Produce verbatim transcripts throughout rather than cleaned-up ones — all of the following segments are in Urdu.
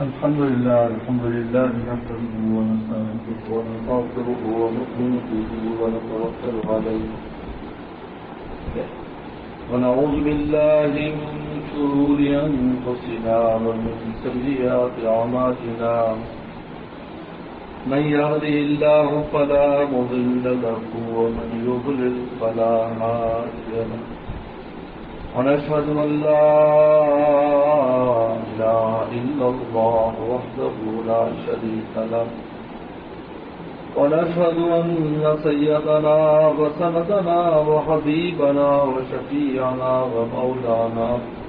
الحمد لله الحمد لله نحمده ونستعينه ونستغفره ونؤمن به ونتوكل عليه ونعوذ بالله من شرور أنفسنا ومن سيئات أعمالنا من يهده الله فلا مضل له ومن يضلل فلا هادي له ونشهد أن لا إله إلا الله وحده لا شريك له ونشهد أن سيدنا وسندنا وحبيبنا وشفيعنا ومولانا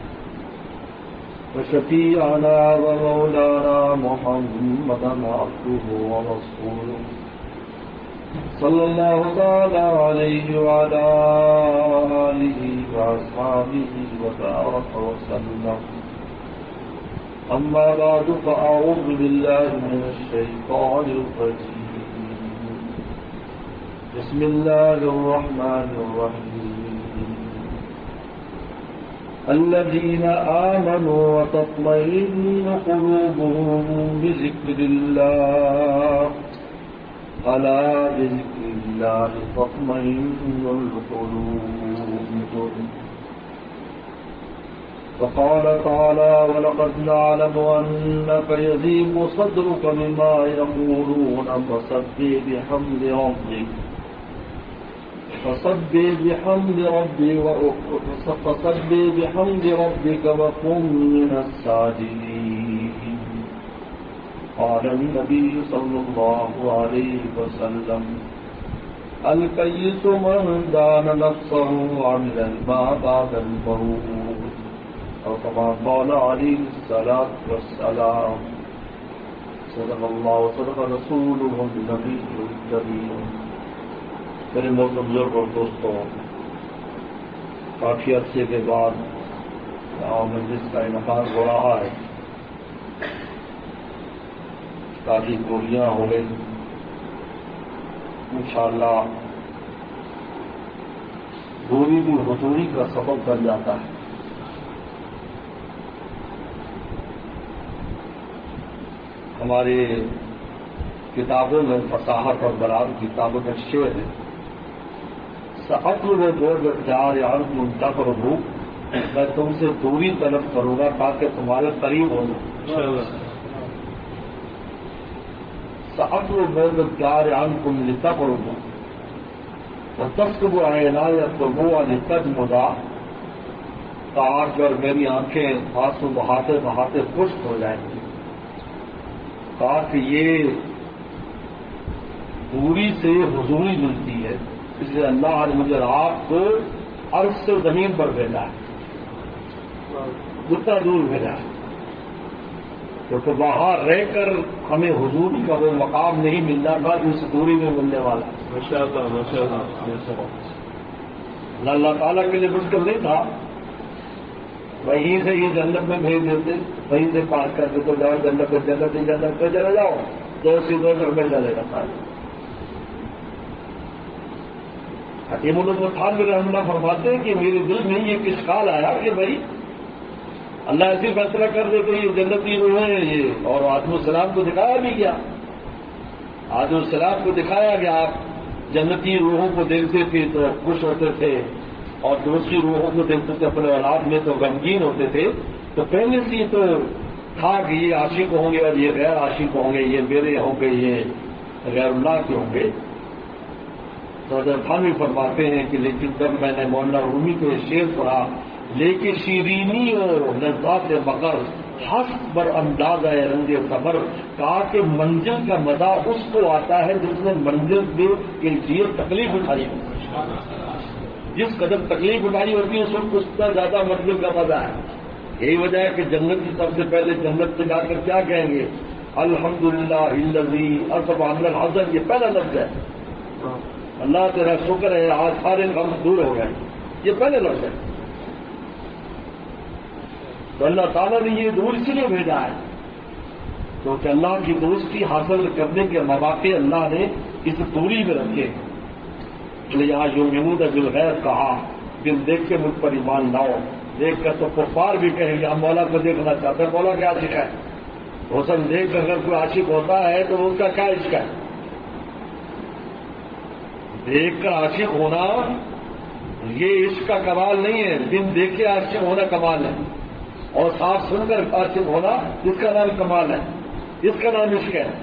وشفيعنا ومولانا محمدا عبده ورسوله صلى الله تعالى عليه وعلى آله وأصحابه وبارك وسلم أما بعد فأعوذ بالله من الشيطان الرجيم بسم الله الرحمن الرحيم الذين آمنوا وتطمئن قلوبهم بذكر الله ألا بذكر الله تطمئن القلوب وقال تعالى ولقد نعلم أنك يضيق صدرك بما يقولون فسبح بحمد ربك فسبح بحمد ربك فسبح بحمد ربك وكن من الساجدين. قال النبي صلى الله عليه وسلم الكيس من دان نفسه وعمل ما بعد الموت أو كما قال عليه الصلاة والسلام. صدق الله وصدق رسوله النبي الكريم. میرے محترم بزرگ اور دوستوں، کافی عرصے کے بعد مجلس کا انعقاد ہو رہا ہے. کافی گولیاں ہو گئی، انشاءاللہ دوری بھی حضوری کا سبب بن جاتا ہے. ہماری کتابوں میں فصاحت اور بلاغت کی کتابوں میں شعر ہے سعقل و دور اختیار عرض منتا پر ہوں، میں تم سے دوری طلب کروں گا تاکہ تمہارے قریب ہو جاؤں. سعقل و دور اختیار عرض کو ملتا کروں گا اور تسکب عینا یا تبو نتج مدا کاش اور میری آنکھیں آنسو بہاتے بہاتے خشک ہو جائیں گی. کہ یہ دوری سے حضوری ملتی ہے، اس لیے اللہ نے مجھے آپ کو عرض سے زمین پر بھیجا ہے، جتنا دور بھیجا ہے، کیونکہ وہاں رہ کر ہمیں حضوری کا وہ مقام نہیں ملنا تھا جو اس دوری میں ملنے والا. اللہ تعالیٰ کے لیے مشکل نہیں تھا، وہیں سے یہ جنت میں بھیج دیتے، وہیں سے پاس کر دیتے تو جاؤ جنت میں، جنت ہی جنت پہ چلے جاؤ، دو سی دو گھر میں چلے جاتا ہے. حکیم الخان میرے رحمہ فرماتے ہیں کہ میرے دل میں یہ اشکال آیا کہ بھائی اللہ ایسی فیصلہ کر دے کہ یہ جنتی روح ہے یہ، اور آدم السلام کو دکھایا بھی گیا، آدم السلام کو دکھایا گیا آپ جنتی روحوں کو دیکھتے تھے تو خوش ہوتے تھے اور دوسری روحوں کو دیکھتے تھے اپنے اولاد میں تو غمگین ہوتے تھے. تو پہلے سے یہ تو تھا کہ یہ عاشق ہوں گے اور یہ غیر عاشق ہوں گے، یہ میرے ہوں گے یہ غیر اللہ کے ہوں گے. تو حضرت خان بھی فرماتے ہیں کہ لیکن جب میں نے مولانا رومی کو یہ شعر پڑھا، لیکن شیرینی اور لذات مگر حسب بر انداز ہے رنگ صبر، کہا کہ منزل کا مزہ اس کو آتا ہے جس نے منزل کے لیے تکلیف اٹھائی ہو. جس قدر تکلیف اٹھائی ہوتی ہے اس وقت اس کا زیادہ منزل کا مزہ ہے. یہی وجہ ہے کہ جنت کی سب سے پہلے جنت سے جا کر کیا کہیں گے؟ الحمدللہ الذی اذهب عنا الحزن. یہ پہلا لفظ ہے، اللہ تیرا شکر ہے آج سارے غم دور ہو گئے، یہ پہلے لفظ ہے. تو اللہ تعالیٰ نے یہ دور اسی لیے بھیجا ہے کیونکہ اللہ کی دوستی حاصل کرنے کے مواقع اللہ نے اس دوری میں رکھے. یہاں یوم بالغیب کہا، دل دیکھ کے مجھ پر ایمان لاؤ. دیکھ کر تو کفار بھی کہیں گے ہم مولا کو دیکھنا چاہتے ہیں، مولا کیا سکھائے. حسن دیکھ کر اگر کوئی عاشق ہوتا ہے تو اس کا کیا عشق ہے؟ دیکھ کر عاشق ہونا یہ عشق کا کمال نہیں ہے، بن دیکھے عاشق ہونا کمال ہے، اور صاف سن کر عاشق ہونا اس کا نام کمال ہے، اس کا نام عشق ہے۔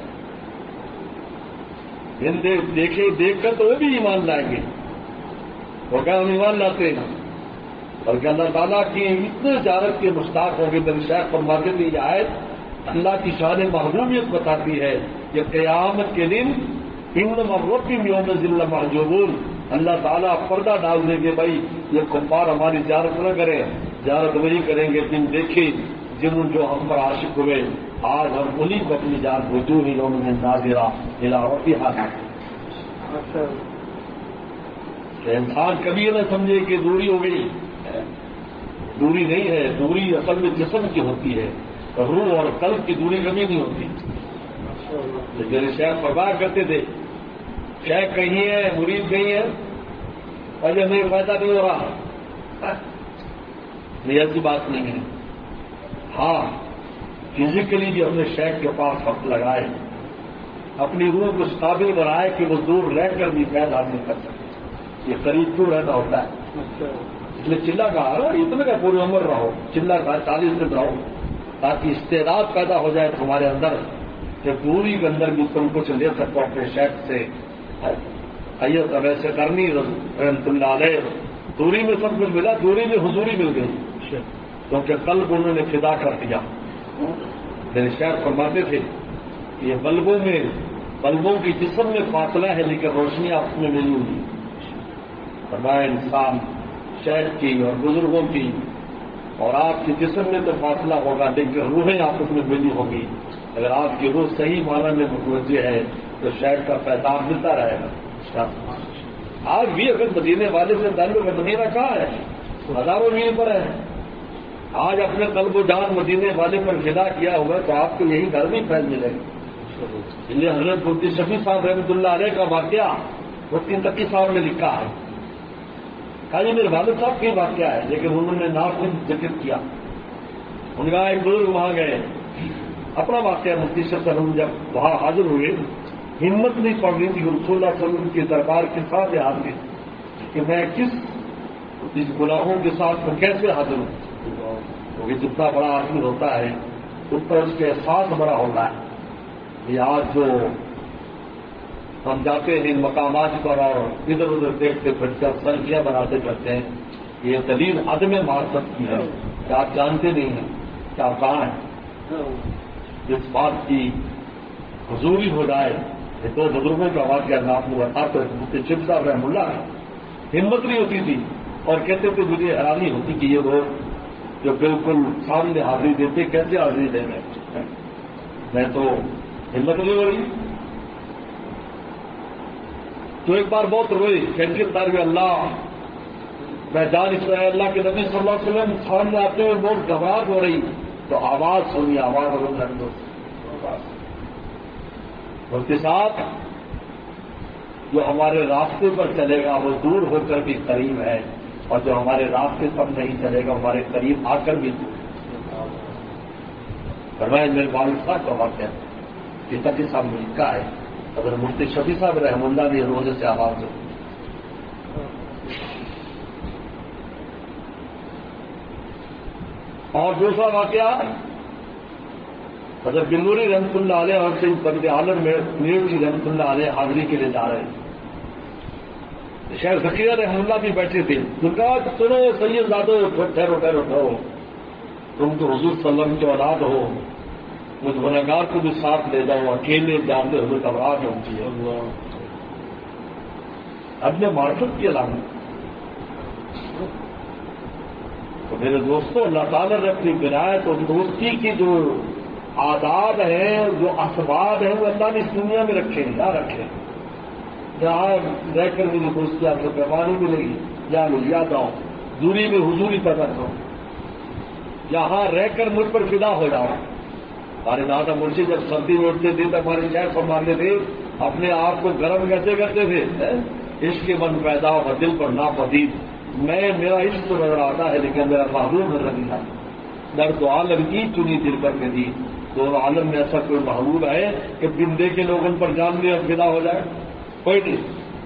بن دیکھے دیکھ کر تو وہ بھی ایمان لائیں گے، وہ کیا ہم ایمان لاتے ہیں، بلکہ اللہ تعالیٰ کی اتنے جارت کے مشتاق ہوں گے۔ میرے شیخ فرماتے تھے یہ آیت اللہ کی شان محبوبیت بتاتی ہے کہ قیامت کے دن انما الرب یوم ذل محجوبون، اللہ تعالیٰ پردہ ڈال دیں گے، بھائی یہ کفار ہماری زیارت نہ کریں، زیارت وہی کریں گے جن دیکھے جن جو ہم پر عاشق ہوئے، آج ہم انہیں کو اپنی جان وجوہ یوم ناظرہ الی ربھا۔ کہ انسان کبھی نہ سمجھے کہ دوری ہو گئی، دوری نہیں ہے، دوری اصل میں جسم کی ہوتی ہے، روح اور قلب کی دوری کبھی نہیں ہوتی۔ لیکن شیخ فرمایا کرتے تھے شیخ کہیں ہے، مرید کہیں ہے، وجہ میں فائدہ نہیں ہو رہا، یہ ایسی بات نہیں ہے۔ ہاں فزیکلی بھی ہم نے شیخ کے پاس وقت لگائے، اپنی روح کو اس قابل بنائے کہ وہ دور رہ کر بھی فیض حاصل کر سکے۔ یہ قریب کیوں رہنا ہوتا ہے؟ اس لیے چلا کہا نا اتنے کا پوری عمر رہو، چلا کہا چالیس دن رہو، تاکہ استعداد پیدا ہو جائے تمہارے اندر کہ دوری کے اندر بھی تم کچھ لے سکو اپنے شیخ سے۔ حیت ویسے کرنی رحمت اللہ علیہ، دوری میں سب کچھ ملا، دوری میں حضوری مل گئی، کیونکہ قلب انہوں نے فدا کر دیا۔ میرے شیخ فرماتے تھے یہ بلبوں میں بلبوں کی جسم میں فاصلہ ہے لیکن روشنی آپس میں ملی ہوئی۔ فرمایا انسان شیخ کی اور بزرگوں کی اور آپ کے جسم میں تو فاصلہ ہوگا لیکن روحیں آپس میں ملی ہوگی۔ اگر آپ کی روح صحیح معنی میں متوجہ ہے تو شیخ کا پیغام ملتا رہے گا۔ آج بھی اگر مدینے والے سے تعلق ہے، مدینہ کہاں ہے؟ ہزاروں میل پر ہے۔ آج اپنے قلب و جان مدینے والے پر فدا کیا ہوگا تو آپ کو یہی گھر بھی فیض ملے گا۔ اس لیے حضرت مفتی شفیع صاحب رحمۃ اللہ علیہ کا واقعہ مفتی تقی صاحب نے لکھا ہے، کہا یہ میرے والد صاحب کی واقعہ ہے لیکن انہوں نے نام خود ذکر کیا۔ ان کا ایک بزرگ وہاں گئے، اپنا واقعہ مفتی شفیع صاحب جب وہاں حاضر ہوئے ہمت نہیں پڑ رہی تھی رسول اللہ صلی اللہ علیہ وسلم کے دربار کے ساتھ حاضر کہ میں کس اس گناہوں کے ساتھ میں کیسے حاضر ہوں، کیونکہ جتنا بڑا آدمی ہوتا ہے اس پر اس کے احساس بڑا ہوتا ہے۔ یہ آج جو ہم جاتے ہیں ان مقامات پر اور ادھر ادھر دیکھتے پھرتے سرخیاں بناتے کرتے ہیں، یہ دلیل عدم معرفت کی ہے کہ آپ جانتے نہیں ہیں کہ آپ کہاں ہیں۔ جس بات کی حضوری ہو جائے، یہ دو بزرگوں کا واقعہ نام ہوا تھا تو مفتی شفیع صاحب رحمۃ اللہ ہمت نہیں ہوتی تھی اور کہتے تھے مجھے حیرانی ہوتی کہ یہ لوگ جو بالکل سامنے حاضری دیتے کیسے حاضری دیں گے، میں تو ہمت نہیں ہو رہی۔ تو ایک بار بہت روئی کینکر تار میں اللہ میں جان اس طرح اللہ کے نبی صلی اللہ علیہ وسلم سامنے آتے ہوئے بہت گھبراہٹ ہو رہی تو آواز سنی، آواز اس کے ساتھ جو ہمارے راستے پر چلے گا وہ دور ہو کر بھی قریب ہے اور جو ہمارے راستے پر نہیں چلے گا ہمارے قریب آ کر بھی دور۔ فرمایا میرے والد صاحب کا واقعہ پتا کے صاحب نے لکھا ہے، اگر مفتی شفیع صاحب رحمہ اللہ نے روزے سے آواز سنی۔ اور دوسرا واقعہ حضرت بنوری رحمۃ اللہ علیہ اور بند عالم میں میرٹی رحمۃ اللہ علیہ حاضری کے لیے جا رہے ہیں، شیخ ذکیہ رحمہ اللہ بھی بیٹھے تھے، ان کا سنو سید زادو ٹھہرو ٹھہرو ٹھہرو، تم تو حضور صلی اللہ علیہ وسلم کے اولاد ہو، مجھ گنہگار کو بھی ساتھ لے جاؤ، اکیلے جانتے ہوئے گھبراہٹ ہوتی ہے۔ اب میں معرفت کی علامت تو میرے دوستوں اللہ تعالیٰ نے اپنی عنایت اور دوستی کی جو آداب ہیں، جو اسباب ہیں وہ اللہ نے اس دنیا میں رکھے ہیں، کیا رکھے ہیں؟ یہاں رہ کر میری دوستی آپ کو پیمانی ملے گی، یا مجھے یاد آؤ دوری میں حضوری پیدا کرو، یہاں رہ کر مجھ پر فدا ہو جاؤ۔ ہمارے دادا مرشد جب سردی میں اٹھتے تھے تو ہمارے شہر فرماتے تھے اپنے آپ کو گرم کیسے کرتے تھے؟ عشق کے من پیدا ہو دل پر ناپدید، میں میرا عشق تو نظر آتا ہے لیکن میرا محبوب نظر نہیں آتا، درد عالم کی چنی دل پر دی، دونوں عالم میں ایسا کوئی محبوب ہے کہ بن دے کے لوگ ان پر جان دے اور فدا ہو جائے؟ کوئی نہیں.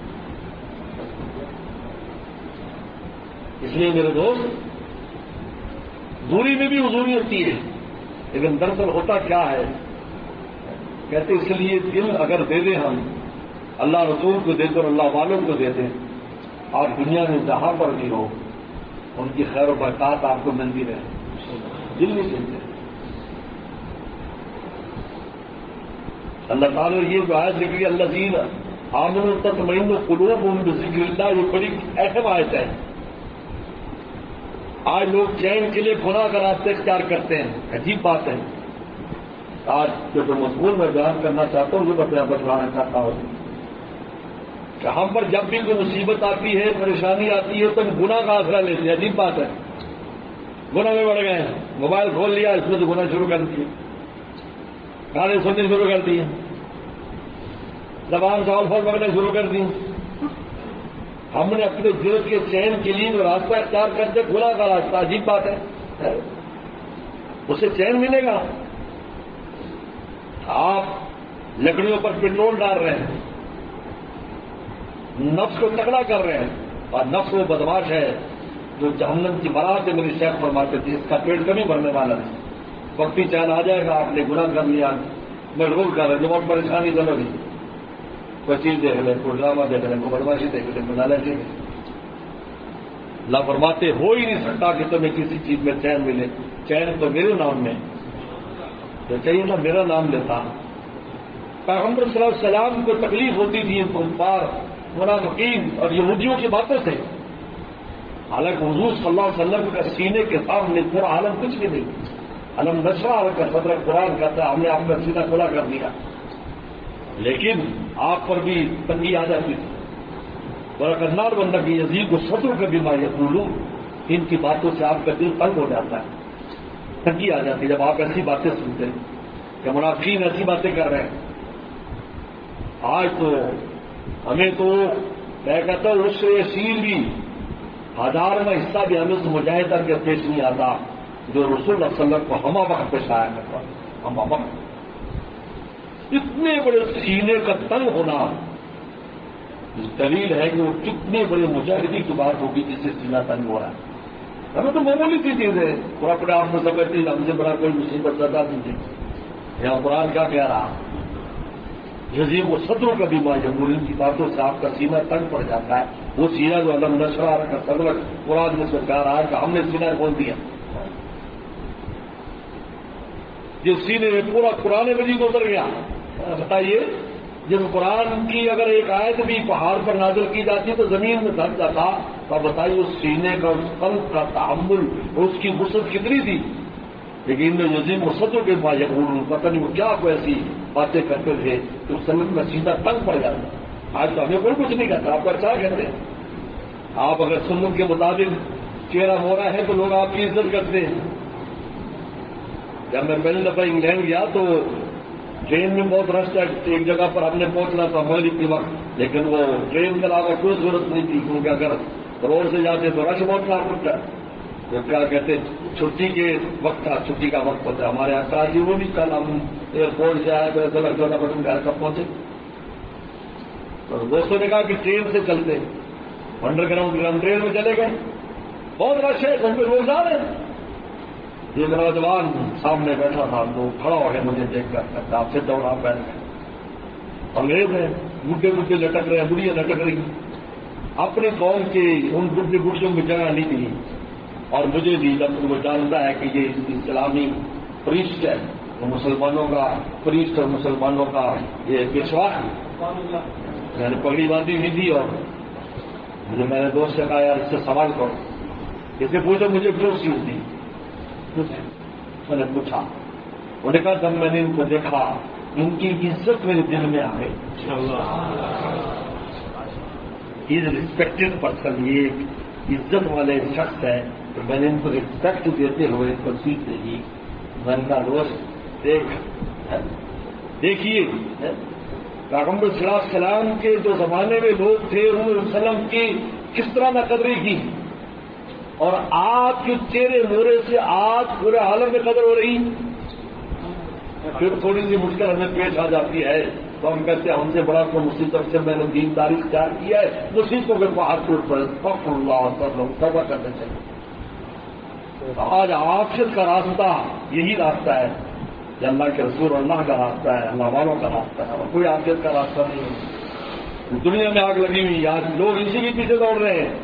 اس لیے میرے دوست دوری میں بھی حضوری ہوتی ہے، لیکن دراصل ہوتا کیا ہے؟ کہتے اس لیے دل اگر دے دیں ہم، اللہ رسول کو دے کر اللہ والوں کو دے دیں، آپ دنیا میں جہاں پر بھی ہو ان کی خیر و برکات آپ کو ملتی رہے، دل نہیں چلتے. اللہ تعالیٰ نے یہ جو آیت ذکر اللہ زین آمنوا تطمئن قلوبهم بذکر اللہ، یہ بڑی اہم آیت ہے. آج لوگ چین کے لیے گناہ کا راستہ اختیار کرتے ہیں، عجیب بات ہے. آج جو مضمون میں بیان کرنا چاہتا ہوں یہ بتایا بتلانا چاہتا ہوں کہ ہم پر جب بھی کوئی مصیبت آتی ہے، پریشانی آتی ہے تو ہم گناہ کا آسرا لیتے ہیں. عجیب بات ہے، گناہ میں بڑھ گئے ہیں. موبائل کھول لیا، اس میں تو گناہ شروع کر دیے، گانے سننے شروع کر دیے، زبان سوال فال پکڑنے شروع کر دی. ہم نے اپنے دل کے چین کے لیے جو راستہ اختیار کر دیا گناہ کا راستہ. عجیب بات ہے، اسے چین ملے گا؟ آپ لکڑیوں پر پٹرول ڈال رہے ہیں، نفس کو تکڑا کر رہے ہیں، اور نفس وہ بدماش ہے جو جہنم کی برات سے میری شیخ فرماتے تھے اس کا پیٹ کبھی بھرنے والا نہیں. وقتی چین آ جائے گا، آپ نے گناہ کر لیا، میں رول کر رہا ہوں، بہت پریشانی چلو گی. کوئی چیز دیکھ لیں، کوئی ڈرامہ دیکھ لیں، کوئی بدماشی دیکھ لیں، کوئی لالچ دیکھ لیں. اللہ فرماتے ہو ہی نہیں سکتا کہ تمہیں کسی چیز میں چین ملے. چین تو میرے نام میں، تو چاہیے نا میرا نام لیتا. پیغمبر صلی اللہ علیہ وسلم کو تکلیف ہوتی تھی کفار منافقین اور یہودیوں کی باتوں سے، حالانکہ حضور صلی اللہ علیہ وسلم کا سینے کے سامنے پورا عالم کچھ بھی نہیں. علم نشرح کا صدر قرآن کہتا ہے ہم نے آپ کا سینہ کھلا کر دیا، لیکن آپ پر بھی تنگی آ جاتی تھی. برکنار بندہ کی یزید کو صدر کا بھی ما یقولون، ان کی باتوں سے آپ کا دل تنگ ہو جاتا ہے، تنگی آ جاتی ہے جب آپ ایسی باتیں سنتے ہیں کہ منافقین ایسی باتیں کر رہے ہیں. آج تو ہمیں تو میں کہتا ہوں اس سے سیل بھی ہزار میں حصہ بھی ہمیں مجاہدہ کے پیش نہیں آتا جو رسول اللہ صلی اللہ علیہ وسلم کو ہما وقت پیش آیا کرتا. ہما وقت اتنے بڑے سینے کا تنگ ہونا دلیل ہے کہ وہ کتنے بڑے مجاہدی کی بات ہوگی جس سے سینہ تنگ ہو رہا ہے. ہمیں تو معمولی سی چیز ہے، وہ اپنے آپ میں سمجھتی ہم سے بڑا کوئی مصیبت زدہ دیجیے. یہاں قرآن کیا کہہ رہا یزید و صدروں کا بھی ماں جمہور کی باتوں سے آپ کا سینہ تنگ پڑ جاتا ہے. وہ سینہ جو علم نشرح کا صدر قرآن میں سے کہہ رہا ہے کہ ہم نے سینہ کھول دیا. جس سینے میں پورا قرآن مجید اتر گیا. بتائیے جب قرآن کی اگر ایک آیت بھی پہاڑ پر نازل کی جاتی ہے تو زمین میں دھس جاتا، تو بتائیے اس سینے کا اس قلب کا تحمل اس کی وسعت کتنی تھی. لیکن یزید و صدر کے بعد یقول پتہ نہیں وہ کیا کوئی ایسی باتیں کرتے تھے کہ اس سمجھ میں سیدھا تنگ پڑ جاتا. آج تو ہمیں کوئی کچھ نہیں کہتا، آپ کو اچھا کہتے ہیں. آپ اگر سنت کے مطابق چہرہ مورا ہے تو لوگ آپ کی عزت کرتے ہیں. جب میں پہلی دفعہ انگلینڈ گیا تو ٹرین میں بہت رش تھا. ایک جگہ پر ہم نے پہنچنا تھا مغرب کے وقت، لیکن وہ ٹرین کے علاوہ کوئی ضرورت نہیں تھی کیونکہ اگر روڈ سے جاتے تو رش بہت تھا. پڑتا تو کیا کہتے چھٹی کے وقت تھا، چھٹی کا وقت ہوتا ہے ہمارے یہاں کا جی وہ بھی کل ہم ایئرپورٹ سے آئے تو ایسا لگتا تھا بٹن گھر کب پہنچے. تو دوستوں نے کہا کہ ٹرین سے چلتے، انڈر گراؤنڈ ہم ٹرین میں چلے گئے. بہت رش ہے، گھر پہ لوگ جا رہے ہیں. یہ نوجوان سامنے بیٹھا تھا تو کھڑا ہو گیا مجھے دیکھ کر، آپ سے دوڑا بیٹھ گئے. انگریز ہیں، بڈھے بڈھے لٹک رہے ہیں، بڑھیاں لٹک رہی ہیں. اپنی قوم کے ان بڈھے بڈھیوں میں جگہ نہیں دی اور مجھے بھی جب وہ جانتا ہے کہ یہ اسلامی پریسٹ ہے، وہ مسلمانوں کا پریسٹ اور مسلمانوں کا یہ پیشوا ہے. میں نے پگڑی باندھی ہوئی تھی اور مجھے میں نے دوست سے کہا یار اس سے سوال کرو. اسے پوچھو مجھے کیوں چیز دی. میں نے پوچھا، انہوں نے کہا جب میں نے ان کو دیکھا ان کی عزت میرے دل میں آ گئی. از ریسپیکٹڈ پرسن، یہ عزت والے شخص ہے. تو میں نے ان کو ریسپیکٹ دیتے ہوئے ان کو سیٹ دے دی. میں نے کہا دوست دیکھ دیکھیے پیغمبر صلی اللہ علیہ وسلم کے جو زمانے میں لوگ تھے انہوں نے وسلم کی کس طرح نہ قدری کی، اور آپ کے چہرے مورے سے آج پورے عالم میں قدر ہو رہی. پھر تھوڑی سی مشکل ہمیں پیش آ جاتی ہے تو ہم کہتے ہیں ہم سے بڑا کو مصیبت سے میں نے دینداری اختیار کیا ہے، مصیبتوں کے ہاتھ ٹوٹ پڑے فخر اللہ توبہ کرنے چاہیے۔ آج آخرت کا راستہ یہی راستہ ہے کہ اللہ کے رسول اللہ کا راستہ ہے، اللہ والوں کا راستہ ہے، اور کوئی آخرت کا راستہ نہیں ہے۔ دنیا میں آگ لگی ہوئی، آج لوگ اسی کے پیچھے دوڑ رہے ہیں۔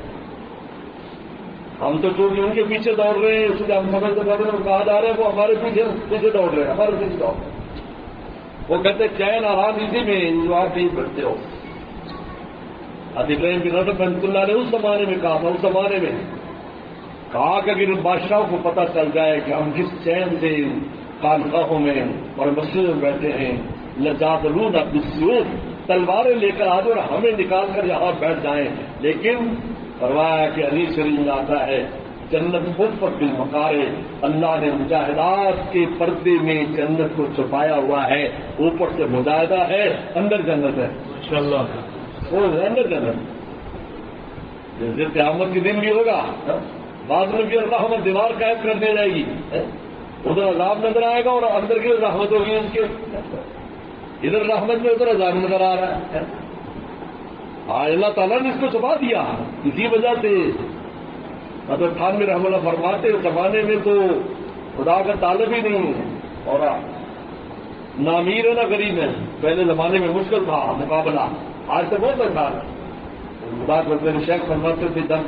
ہم تو چونکہ ان کے پیچھے دوڑ رہے ہیں اس لیے ہم سمجھتے پڑ رہے ہیں، کہا جا رہے ہیں وہ ہمارے پیچھے پیچھے دوڑ رہے ہیں، ہمارے پیچھے دوڑ رہے ہیں۔ وہ کہتے چین آرام اسی میں جو آپ نہیں کرتے ہو۔ حضرت ابراہیم بن ادم رحمۃ اللہ نے اس زمانے میں کہا تھا، اس زمانے میں کہا کہ اگر بادشاہوں کو پتہ چل جائے کہ ہم کس چین سے خانقاہوں میں اور مسجدوں میں بیٹھے ہیں، لجادلون بالسیوف، تلواریں لے کر آج اور ہمیں نکال کر یہاں بیٹھ جائیں، لیکن فرمایا کہ حدیث شریف میں آتا ہے جنت خفت بالمکارہ، اللہ نے مجاہدات کے پردے میں جنت کو چھپایا ہوا ہے، اوپر سے مجاہدہ ہے، اندر جنت ہے انشاءاللہ، وہ اندر جنت۔ جیسے قیامت کے دن بھی ہوگا، بعد میں بھی اللہ ہمیں دیوار قائم کر دے جائے گی، ادھر عذاب نظر آئے گا اور اندر کی رحمت ہوگی اس کے، ادھر رحمت میں ادھر عذاب نظر آ رہا ہے۔ آج اللہ تعالیٰ نے اس کو چھپا دیا، اسی وجہ سے حضرت تھانوی رحمہ اللہ فرماتے اس زمانے میں تو خدا کا طالب ہی نہیں ہے اور نہ امیر ہے نہ غریب ہے، پہلے زمانے میں مشکل تھا مقابلہ، آج تو بہت آسان ہے۔ خدا کو میرے شیخ فرماتے تھے جب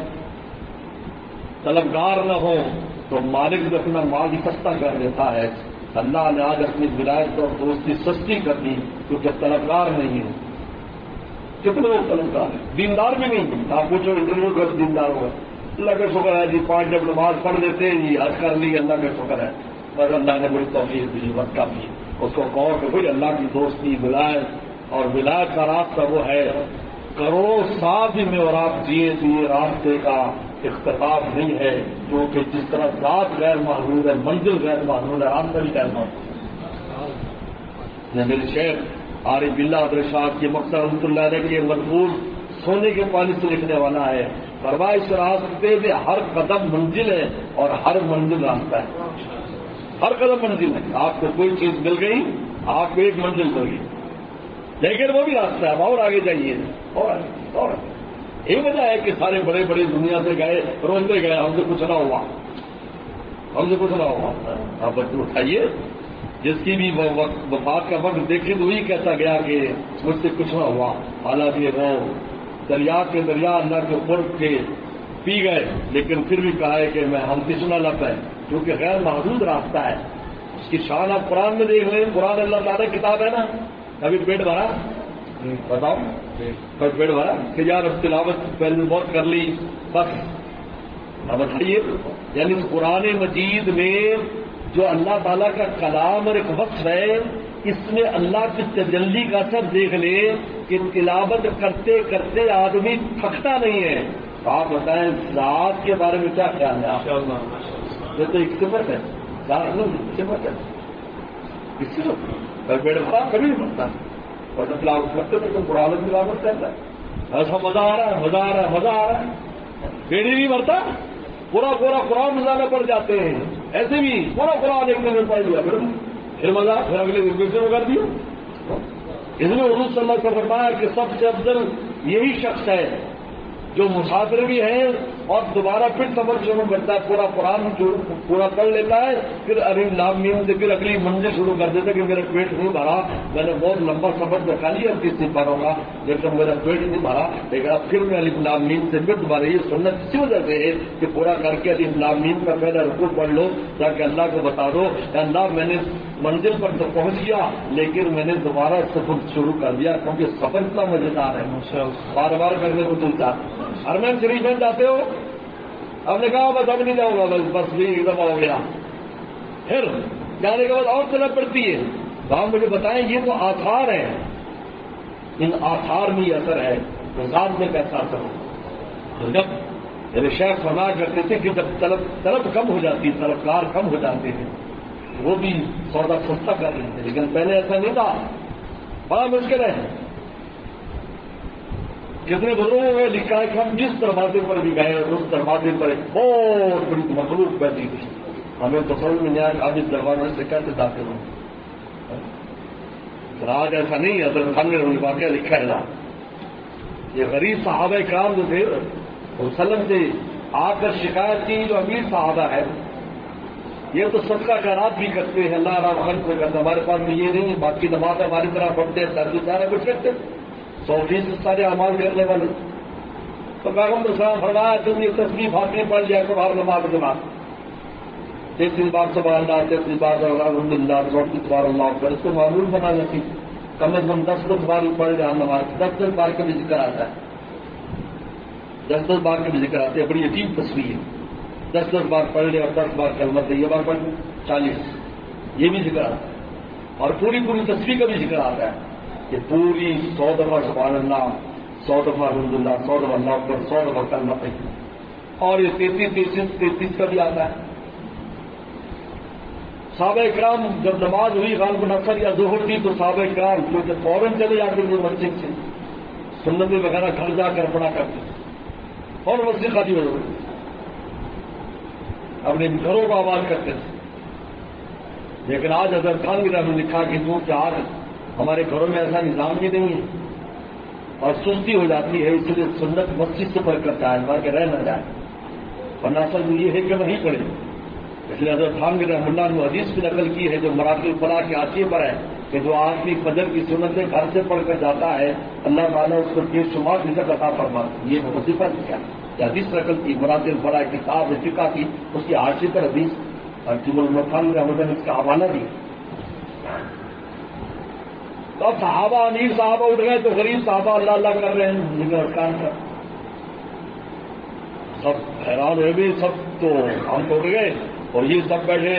طلبگار نہ ہو تو مالک بھی اپنا مال ہی سستا کر دیتا ہے۔ اللہ نے آج اپنی ولایت اور دوستی سستی کر دی کیونکہ طلبگار نہیں ہے۔ کتنے لوگ طلبگار ہیں، دیندار بھی نہیں، آپ پوچھو انٹرویو کر دیندار ہوگا، اللہ کا شکر ہے جی پانچ جب نماز پڑھ لیتے ہیں جی حج کر لی، اللہ کا شکر ہے، پر اللہ نے بڑی توفیق دی، وقت کا بھی اس کو کہو کہ بھائی اللہ کی دوستی ولایت اور ولایت کا راستہ وہ ہے کروڑوں سال میں اور آپ جیے تو یہ راستے کا اختلاف نہیں ہے، کیونکہ جس طرح ذات غیر محدود ہے، منزل غیر محدود ہے، راستہ بھی غیر محدود ہے۔ میرے شیخ عارف باللہ عبد صاحب کے مقصد رحمۃ اللہ علیہ کے مضمون سونے کے پانی سے لکھنے والا ہے، فرمایا اس راستے میں ہر قدم منزل ہے اور ہر منزل راستہ ہے، ہر قدم منزل ہے۔ آپ کو کوئی چیز مل گئی، آپ کو ایک منزل مل گئی، لیکن وہ بھی راستہ ہے، اور آگے جائیے اور آگے اور آگے۔ یہ وجہ ہے کہ سارے بڑے بڑے دنیا سے گئے، روندے گئے، ہم سے کچھ نہ ہوا، ہم سے کچھ نہ ہوا۔ آپ بچے اٹھائیے، جس کی بھی وفات کا وقت دیکھے تو وہی کہتا گیا کہ مجھ سے کچھ نہ ہوا، حالانکہ وہ دریا کے دریا اللہ کے قرب کے پی گئے، لیکن پھر بھی کہا ہے کہ میں ہم کتنا لب ہے، کیونکہ غیر محدود راستہ ہے۔ اس کی شان آپ قرآن میں دیکھ لیں، قرآن اللہ تعالیٰ کتاب ہے نا، کبھی پیٹ بھرا بتاؤ، کبھی پیٹ بھرا کہ یار اب تلاوت پہلے بہت کر لی بس، اب بتائیے یعنی قرآن مجید میں جو اللہ تعالیٰ کا کلام اور ایک وقف ہے، اس میں اللہ کی تجلی کا اثر دیکھ لے کہ تلاوت کرتے کرتے آدمی تھکتا نہیں ہے۔ تو آپ بتائیں ذات کے بارے میں کیا خیال ہے آپ؟ یہ تو ایک صفت ہے، ذات نہیں صفت ہے، اس سے کبھی بیڑ بھرا کبھی نہیں بڑھتا، اور جب تلاوت کرتے تو قرآن تلاوت کرتا ہے، ایسا مزہ آ رہا ہے، مزہ آ رہا ہے، مزہ آ رہا ہے، پیڑ ہی نہیں بھرتا، پورا پورا قرآن مزاح پڑ جاتے ہیں، ایسے بھی پورا قرآن ایک دن میں پڑھ لیا، پھر پھر مزہ پھر اگلے دن پھر شروع کر دیا۔ اس میں حضور صلی اللہ علیہ وسلم نے فرمایا کہ سب سے افضل یہی شخص ہے جو مسافر بھی ہے اور دوبارہ پھر سفر شروع کرتا ہے، پورا قرآن پورا کر لیتا ہے، پھر الف لام میم سے پھر اگلی منزل شروع کر دیتا ہے کہ میرا پیٹ نہیں بھرا، میں نے بہت لمبا سفر دکھا لیا تیس سے پڑھوں گا لیکن میرا پیٹ نہیں بھرا، لیکن اب پھر میں الف لام میم سے پھر دوبارہ یہ سنت اسی وجہ سے ہے کہ پورا کر کے الف لام میم کا پہلا رکوع پڑھ لو تاکہ اللہ کو بتا دو کہ اللہ میں نے منزل پر تو پہنچ گیا لیکن میں نے دوبارہ سفر شروع کر دیا، کیونکہ سفر اتنا مزیدار ہے، بار بار کرنے کو چلتا۔ حرمین شریف میں جاتے ہو، اب نے کہا بس اب نہیں جاؤں گا، بس بس بھی ایک دفعہ ہو گیا، پھر جانے کے بعد اور طلب پڑتی ہے، تو آپ مجھے بتائیں یہ تو آثار ہیں، ان آثار میں یہ اثر ہے تو ذات میں کیسا اثر ہو؟ جب میرے شیخ فرما کرتے تھے کہ جب طلب طلب کم ہو جاتی ہے، طلبگار کم ہو جاتے ہیں، وہ بھی سودا سستا کر لیتے ہیں، لیکن پہلے ایسا نہیں تھا، بڑا مشکل ہے۔ کتنے بزرگوں میں لکھا ہے کہ ہم جس دروازے پر بھی گئے اس دروازے پر ایک بہت بڑی مخلوق بیٹھی تھی، ہمیں تو سمجھ میں نہیں آیا کہ آج اس دروازے سے کیسے داخل ہوں، آج ایسا نہیں ہے. حضرت خان نے واقعہ لکھا ہے نا, یہ غریب صحابہ کرام جو تھے وسلم سے آ کر شکایت کی جو امیر صحابہ ہے یہ تو صدقہ خیرات بھی کرتے ہیں, اللہ رام خرچ میں کرتے, ہمارے پاس بھی یہ نہیں, باقی نماز ہماری طرح پڑھتے ہیں, درد سارا کچھ کرتے, سو فیصد سارے اعمال کرنے والے. تو پیغمبر السلام فرمایا تم یہ تسبیح فاتحہ پڑھ لیا کرو ہر نماز کے بعد, تینتیس بار سبحان اللہ, تینتیس بار الحمد للہ, چونتیس بار اللہ اکبر. اس کو معمول بنانا چاہیے, کم از کم دس دس بار پڑھ لیا نماز, دس دس بار کا بھی ذکر آتا ہے, دس دس بار کا بھی ذکر آتا ہے. بڑی عجیب تصویر ہے, دس دس بار پڑھ لے اور دس بار کلمہ طیبہ بار پڑھ لے, چالیس, یہ بھی ذکر آتا ہے. اور پوری پوری تصویر کا بھی ذکر آتا ہے کہ پوری سو دفعہ سبحان اللہ, سو دفعہ الحمد للہ, سو دفعہ اللہ اکبر, سو دفعہ کلمہ طیبہ. اور یہ تینتیس تینتیس تینتیس کا بھی آتا ہے. صحابہ کرام جب نماز ہوئی غالب نصر یا ظہر کی تو صحابہ کرام کیونکہ فوراً چلے جاتے تھے مسجد سے, سنت وغیرہ گھر جا کر پڑھا کرتے اور مسجد خالی ہو جاتی, اپنے گھروں کو آباد کرتے تھے. لیکن آج حضرت خان نے لکھا کہ جو کہ آج ہمارے گھروں میں ایسا نظام بھی نہیں ہے اور سستی ہو جاتی ہے, اس لیے سنت مسجد سے پڑھ کر چاہے مار کے رہ نہ جائے, ورنہ اصل یہ ہے کہ نہیں پڑھے. اس لیے حضرت خان رحمہ اللہ نے حدیث کی نقل کی ہے جو مراتب الفلاح کے آتیے پر ہے کہ جو آدمی فجر کی سنتیں گھر سے پڑھ کر جاتا ہے اللہ تعالیٰ اس کو بے شمار رزق عطا فرماتا ہے. یہ وظیفہ کیا ہے, حدیث نقل کی مراتب الفلاح کتاب فقہ کی, اس کی حاشیے پر حدیث اور جب اللہ خان رحمہ اللہ نے اس کا حوالہ دیا. تو اب صحابہ امیر صحابہ اٹھ گئے تو غریب صحابہ اللہ اللہ کر رہے ہیں ذکر اذکار کا, سب حیران ہوئے بھی, سب تو ہم تو اٹھ گئے اور یہ سب بیٹھے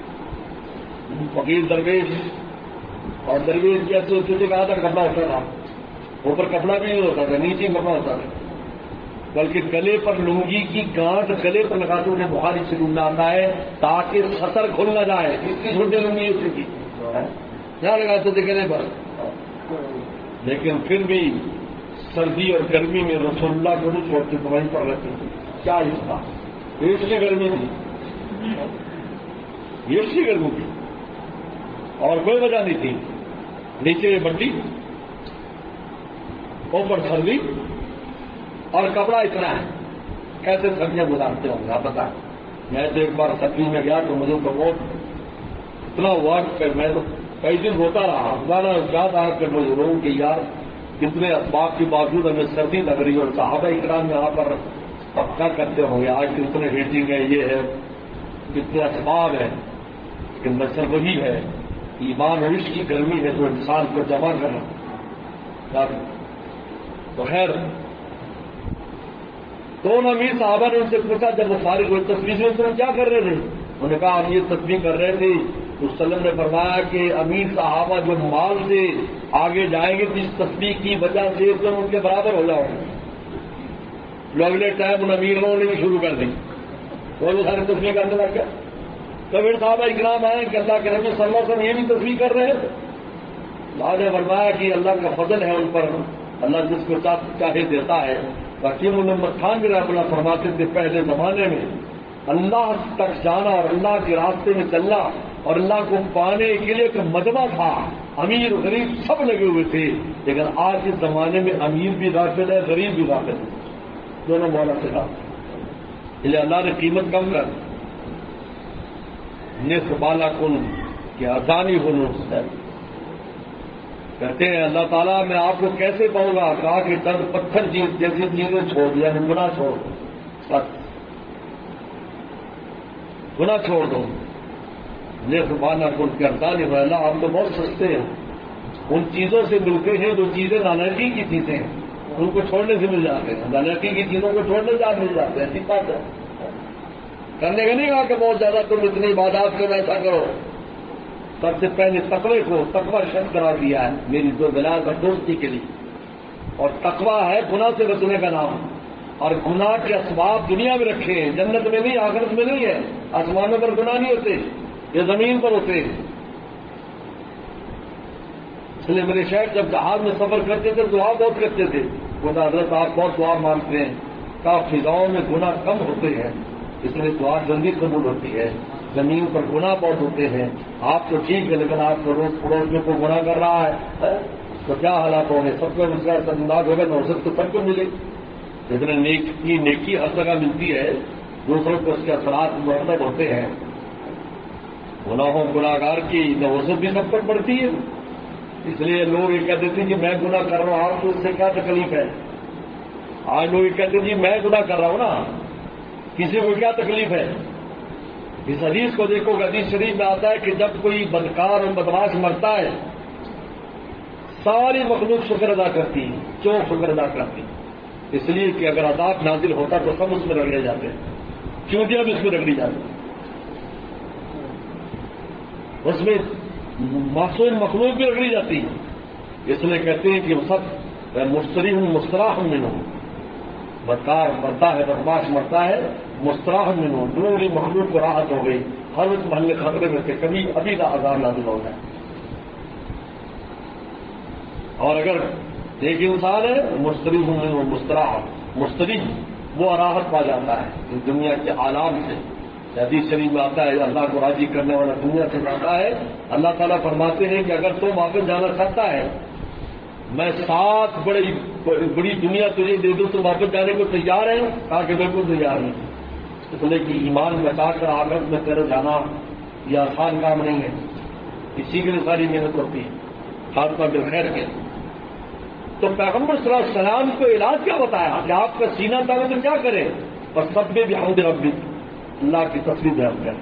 فقیر درویش, اور درویش کیسے تجھے کہا تھا کپڑا ہوتا تھا, اوپر کپڑا بھی نہیں ہوتا تھا, نیچے کپڑا ہوتا تھا, بلکہ گلے پر لنگی کی گانٹ گلے پر لگاتے انہیں بخاری سے ڈھونڈنا آتا ہے تاکہ سطر کھل نہ جائے. اتنی چھوٹی لنگی اس کی کیا لگاتے تھے گلے پر, لیکن پھر بھی سردی اور گرمی میں رسول اللہ کو نہیں چھوڑتے تو وہیں پر رہتے تھے. کیا حصہ اس لیے گرمی تھی, یہ اس لیے گرمی تھی اور کوئی وجہ نہیں تھی. نیچے بٹی, اوپر سردی اور کپڑا اتنا ہے, کیسے سردیاں گزارتے ہوں گے آپ بتا. میں تو ایک بار سردی میں گیا تو مجھے تو بہت اتنا ہوا کہ میں تو کئی دن روتا رہا, گانا یاد آ کر مجھے رو کہ یار کتنے اسباب کے باوجود ہمیں سردی لگ رہی ہے اور صحابہ اکرام یہاں پر پکا کرتے ہوں گے. آج کتنے ہیٹنگ ہے, یہ ہے, کتنے اسباب ہے, لیکن مسئلہ وہی ہے ایمان اور عشق کی گرمی ہے جو انسان کو جمع کرنا. تو خیر دونوں امیر صحابہ نے ان سے پوچھا جب وہ فارغ ہوئے تصویر میں کیا کر رہے تھے, انہوں نے کہا ہم یہ تصویر کر رہے تھے. وسلم نے فرمایا کہ امیر صحابہ جو مال سے آگے جائیں گے تو اس تصویر کی وجہ سے تم ان کے برابر ہو جاؤ گے. اگلے ٹائم ان امیروں نے بھی شروع کر دی, وہ سارے تصویر کرنے لگ گیا. تو پھر صحابہ اکرام آئے کہ اللہ کے نبی صلی اللہ علیہ وسلم یہ بھی تصویر کر رہے تھے. اللہ نے فرمایا کہ اللہ کا فضل ہے ان پر, اللہ جس کو چاہے دیتا ہے. حکیم محمد خان بھی رحمۃ اللہ فرماتے تھے پہلے زمانے میں اللہ تک جانا اور اللہ کے راستے میں چلنا اور اللہ کو پانے کے لیے ایک مجمع تھا, امیر غریب سب لگے ہوئے تھے. لیکن آج کے زمانے میں امیر بھی غافل ہے, غریب بھی غافل ہے, دونوں مولا سے غافل. اس لیے اللہ نے قیمت کم کر نصف بالا کن کہ آسانی ہو کہتے ہیں اللہ تعالیٰ میں آپ کو کیسے پاؤں گا, کہا کہ چند پتھر چیز جیسی چیزیں چھوڑ دیا, گناہ چھوڑ دو, بس گناہ چھوڑ دو. نصف بالا کن کی آسانی ہو, اللہ آپ تو بہت سستے ہیں, ان چیزوں سے ملتے ہیں جو چیزیں نانرکی کی چیزیں ہیں, ان کو چھوڑنے سے مل جاتے ہیں. نانرکی کی چیزوں کو چھوڑنے سے مل جاتے ہیں, ایسی بات ہے. کرنے کا نہیں کہا کہ بہت زیادہ تم اتنی عبادات کرو, ایسا کرو. سب سے پہلے تقوی کو تقوی شرط قرار دیا ہے میری دو بلال اور دوستی کے لیے, اور تقوی ہے گناہ سے بچنے کا نام, اور گناہ کے اسباب دنیا میں رکھے ہیں, جنت میں نہیں, آخرت میں نہیں ہے. آسمانوں پر گناہ نہیں ہوتے, یہ زمین پر ہوتے ہیں. اس لیے میرے شیخ جب جہاز میں سفر کرتے تھے دعا بہت کرتے تھے, خدا حضرت آپ بہت دعا مانگتے ہیں, کا فضاؤں میں گناہ کم ہوتے ہیں, اس لیے دعا جلدی قبول ہوتی ہے. زمین پر گناہ بہت ہوتے ہیں. آپ تو ٹھیک ہے لیکن آپ روز پڑوس میں کوئی گناہ کر رہا ہے تو کیا حالات ہوں گے؟ سب کو اس کا انداز ہوگا نوسط تو سب کو ملے. جتنے نیک کی نیکی ہر جگہ ملتی ہے دوسروں کو اس کے اثرات مرتب ہوتے ہیں. گناہوں گناہگار کی نوسط بھی سب پر پڑتی ہے. اس لیے لوگ یہ کہتے تھے کہ میں گناہ کر رہا ہوں آپ کو اس سے کیا تکلیف ہے. آج لوگ یہ کہتے ہیں جی میں گناہ کر رہا ہوں نا کسی کو کیا تکلیف ہے. اس حدیث کو دیکھو حدیث شریف میں آتا ہے کہ جب کوئی بدکار اور بدماش مرتا ہے ساری مخلوق شکر ادا کرتی ہے چون شکر ادا کرتی ہے. اس لیے کہ اگر عذاب نازل ہوتا تو سب اس میں رگڑے جاتے ہیں چونکہ اب اس میں رگڑی جاتی ہیں. اس میں معصوم مخلوق بھی رگڑی جاتی ہے. اس لیے کہتے ہیں کہ وہ سب مستری ہوں مستراح میں ہوں. بدکار مرتا ہے بدماش مرتا ہے مستراح میں ہوں پوری مخلوق کو راحت ہو گئی. ہر اس محلے خطرے میں سے کبھی ابھی کا عذاب نازل ہو جائے. اور اگر ایک انسان ہے مستری ہوں مستراح مستری وہ راحت پا جاتا ہے اس دنیا کے عالم سے. حدیث شریف میں آتا ہے اللہ کو راضی کرنے والا دنیا سے جاتا ہے. اللہ تعالیٰ فرماتے ہیں کہ اگر تو واپس جانا چاہتا ہے میں سات بڑی بڑی دنیا تجھے دے دوں تو واپس جانے کو تیار ہے. کہا کہ بالکل تیار نہیں. اس لیے کہ ایمان بچا کر آخرت میں تیرے جانا یہ آسان کام نہیں ہے. اسی کے لیے ساری محنت ہوتی ہے خاتمہ بالخیر کے. تو پیغمبر صلی اللہ علیہ وسلم کو علاج کیا بتایا کہ آپ کا سینہ تنگ تو کیا کریں اور سب بھی بحمد ربی اللہ کی تصویر بیان کریں.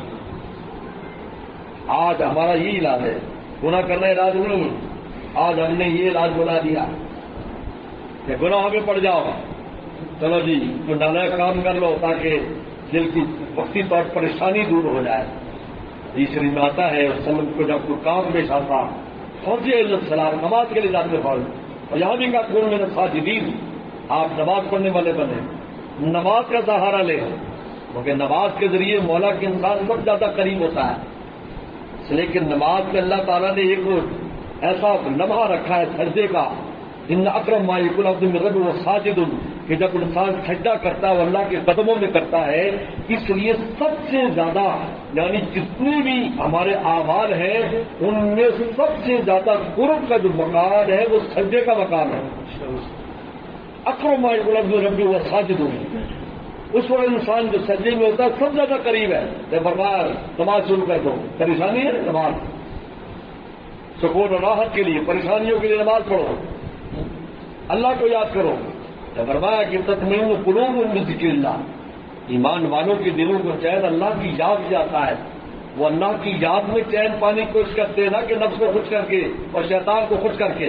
آج ہمارا یہ علاج ہے. گناہ کرنا علاج نہیں ہے. آج ہم نے یہ علاج بنا دیا کہ گناہوں میں پڑ جاؤ چلو جی تو نالائق کام کر لو تاکہ دل کی وقتی طور پر پریشانی دور ہو جائے. تیسری میں آتا ہے وسلم کو جب کوئی کام پیش آتا فوجی السلام نماز کے لیے جاتے فوج اور یہاں بھی کا کون میں ساجدین آپ نماز پڑھنے والے بنے نماز کا سہارا لے کیونکہ نماز کے ذریعے مولا کے انسان سب زیادہ قریب ہوتا ہے. لیکن نماز میں اللہ تعالیٰ نے ایک ایسا لمحہ رکھا ہے سجدے کا ان اکرم ما یکون العبد من ربہ ساجد کہ جب انسان سجدہ کرتا ہے وہ اللہ کے قدموں میں کرتا ہے. اس لیے سب سے زیادہ یعنی جتنے بھی ہمارے اعمال ہیں ان میں سب سے زیادہ قرب کا جو مقام ہے وہ سجدے کا مقام ہے. اکرم ما یکون العبد من ربہ ساجد اس وقت انسان جو سجدے میں ہوتا ہے سب زیادہ قریب ہے. جب برباد نماز شروع کر دو پریشانی ہے نماز سکون اور راحت کے لیے پریشانیوں کے لیے نماز پڑھو اللہ کو یاد کرو. جب فرمایا کہ تطمئن قلوب بذکر اللہ ایمان والوں کے دلوں کو چین اللہ کی یاد سے آتا ہے. وہ اللہ کی یاد میں چین پانے کی کوشش کرتے ہیں نا کہ نفس کو خوش کر کے اور شیطان کو خوش کر کے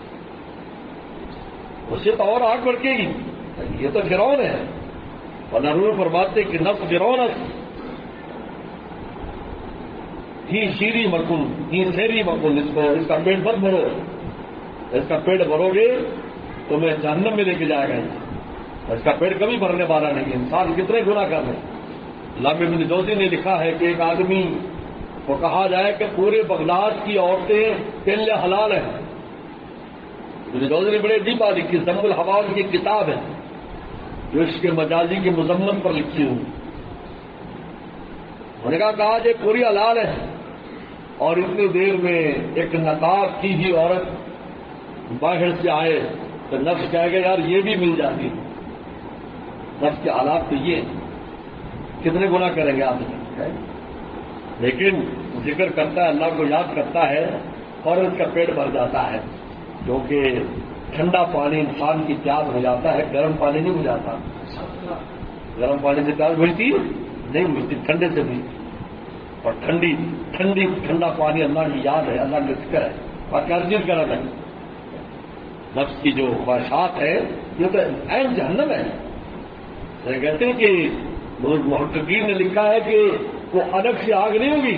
اس سے تو اور آگ بڑھے گی. یہ تو فرعون ہے اور نرور فرماتے کہ نفس فرعون ہی شیری مکن ہی شیری مکن اس کو اس کا پیٹ مت بھرو. اس کا پیٹ بھرو گے تو میں جہنم میں لے کے جائے گا. اس کا پیٹ کبھی بھرنے والا نہیں. انسان کتنے گناہ کر رہے ہیں. علامہ ابن جوزی نے لکھا ہے کہ ایک آدمی کو کہا جائے کہ پورے بغداد کی عورتیں کے لیے حلال ہیں. ابن جوزی نے بڑے عجیب بات لکھی ضم الحواس کی کتاب ہے جو اس کے مجازی کے مضمن پر لکھی ہوں. انہوں نے کہا کہ آج ایک پوری حلال ہے اور اتنی دیر میں ایک نقاب کی ہی عورت باہر سے آئے تو نفس کہے گا یار یہ بھی مل جاتی. نفس کے حالات تو یہ کتنے گناہ کریں گے آپ. لیکن ذکر کرتا ہے اللہ کو یاد کرتا ہے اور اس کا پیٹ بھر جاتا ہے کیونکہ ٹھنڈا پانی انسان کی پیاس ہو جاتا ہے گرم پانی نہیں ہو جاتا. گرم پانی سے پیاس بجھتی نہیں بجھتی ٹھنڈے سے بھی. اور ٹھنڈی ٹھنڈی ٹھنڈا پانی اللہ کی یاد ہے اللہ کا ذکر ہے اور کرجر کرا ہے. نفس کی جو خواہشات ہے یہ تو اہم جہنم ہے. کہتے ہیں کہ محققین نے لکھا ہے کہ وہ الگ سے آگ نہیں ہوگی